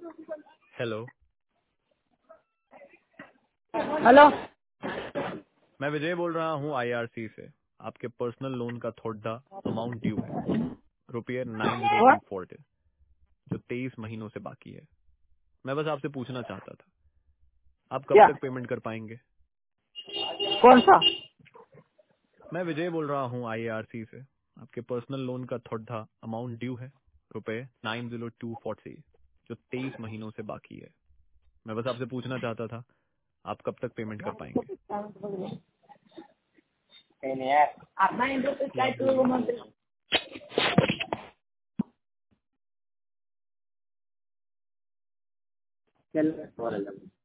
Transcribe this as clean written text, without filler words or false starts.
Hello. Hello. मैं विजय बोल रहा हूँ आईआरसी से। आपके पर्सनल लोन का थोड़ा अमाउंट ड्यू है, रुपये 9024, जो 23 महीनों से बाकी है। मैं बस आपसे पूछना चाहता था, आप कब क्या? तक पेमेंट कर पाएंगे? कौन सा? मैं विजय बोल रहा हूँ आईआरसी से। आपके पर्सनल लोन का थोड़ा अमाउंट ड्यू है, रुपये 9024, जो 23 महीनों से बाकी है। मैं बस आपसे पूछना चाहता था, आप कब तक पेमेंट कर पाएंगे? जी आप बोलिए। चल